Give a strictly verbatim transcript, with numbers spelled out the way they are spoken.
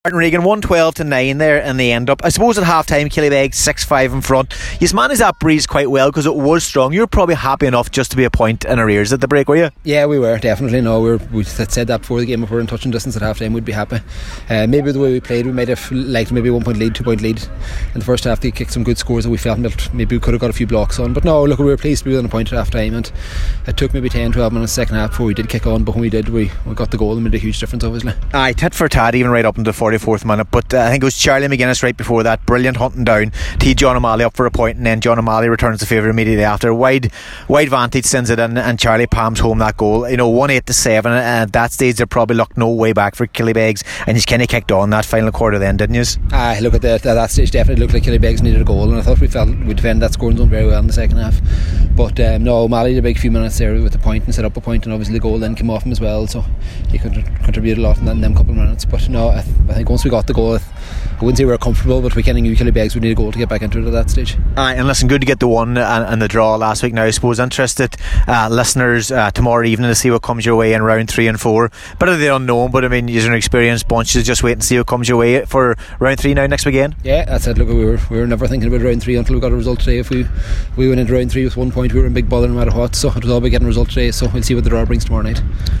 Martin Regan one twelve to nine there in the end up. I suppose at half time Killybegs six five in front. You managed that breeze quite well because it was strong. You were probably happy enough just to be a point in arrears at the break, were you? Yeah, we were definitely. No, we, were, we had said that before the game. If we were in touching distance at half time, we'd be happy. uh, Maybe the way we played, we might have liked maybe one point lead, two point lead in the first half. They kicked some good scores that we felt that maybe we could have got a few blocks on. But no, look, we were pleased to be within a point at half time, and it took maybe ten twelve minutes second half before we did kick on. But when we did, we, we got the goal and made a huge difference, obviously. Aye, tit for tat even right up into the forty-fourth minute. But uh, I think it was Charlie McGuinness right before that, brilliant hunting down, teed John O'Malley up for a point, and then John O'Malley returns the favour immediately after. Wide wide vantage sends it in, and Charlie palms home that goal. You know, one eight to seven, and at that stage there probably looked no way back for Killybegs, and he's kind of kicked on that final quarter then, didn't you? Aye, look at that, at that stage definitely looked like Killybegs needed a goal, and I thought we felt we defended that scoring zone very well in the second half. But um, no, O'Malley did a big few minutes there with the point and set up a point, and obviously the goal then came off him as well, so he could contribute a lot in, that, in them couple of minutes. But no, I, th- I think once we got the goal, I, th- I wouldn't say we were comfortable, but we kind of knew Killybegs would need a goal to get back into it at that stage. Aye, and listen, good to get the one and, and the draw last week. Now I suppose interested uh, listeners uh, tomorrow evening to see what comes your way in round three and four. Bit of the unknown, but I mean you're an experienced bunch, so just wait and see what comes your way for round three now next weekend. Yeah, that's it. Look, we were we were never thinking about round three until we got a result today. If we we went into round three with one point, we were in big bother no matter what, so it was all about getting a result today, so we'll see what the draw brings tomorrow night.